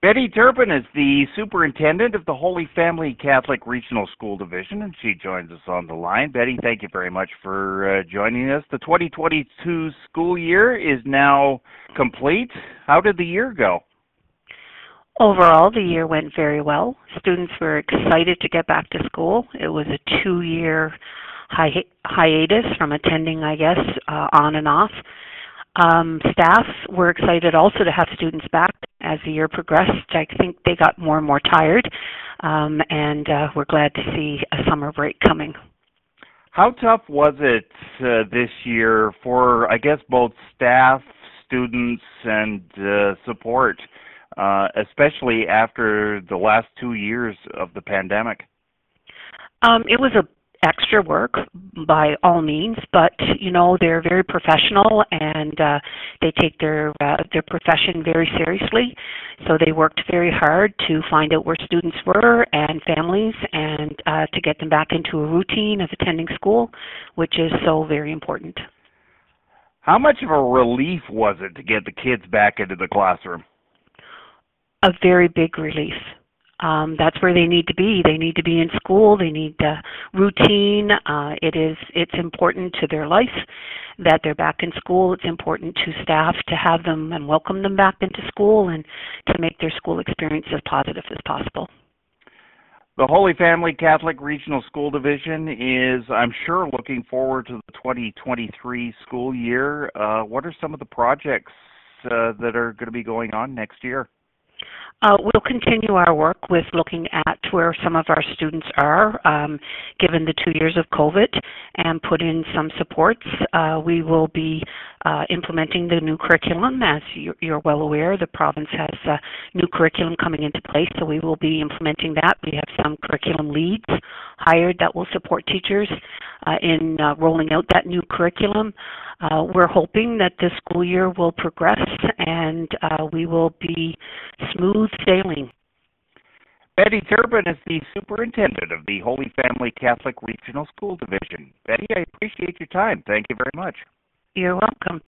Betty Turpin is the superintendent of the Holy Family Catholic Regional School Division, and she joins us on the line. Betty, thank you very much for joining us. The 2022 school year is now complete. How did the year go? Overall, the year went very well. Students were excited to get back to school. It was a 2-year hiatus from attending, on and off. Staff were excited also to have students back as the year progressed. I think they got more and more tired, and we're glad to see a summer break coming. How tough was it this year for, both staff, students, and support, especially after the last 2 years of the pandemic? It was a extra work by all means, but they're very professional and they take their profession very seriously. So they worked very hard to find out where students were and families and to get them back into a routine of attending school, which is so very important. How much of a relief was it to get the kids back into the classroom? A very big relief. That's where they need to be. They need to be in school. They need routine. It's important to their life that they're back in school. It's important to staff to have them and welcome them back into school and to make their school experience as positive as possible. The Holy Family Catholic Regional School Division is, I'm sure, looking forward to the 2023 school year. What are some of the projects that are going to be going on next year? We'll continue our work with looking at where some of our students are, given the 2 years of COVID, and put in some supports. We will be implementing the new curriculum. As you're well aware, the province has new curriculum coming into place, so we will be implementing that. We have some curriculum leads hired that will support teachers in rolling out that new curriculum. We're hoping that this school year will progress and we will be smooth sailing. Betty Turpin is the superintendent of the Holy Family Catholic Regional School Division. Betty, I appreciate your time. Thank you very much. You're welcome.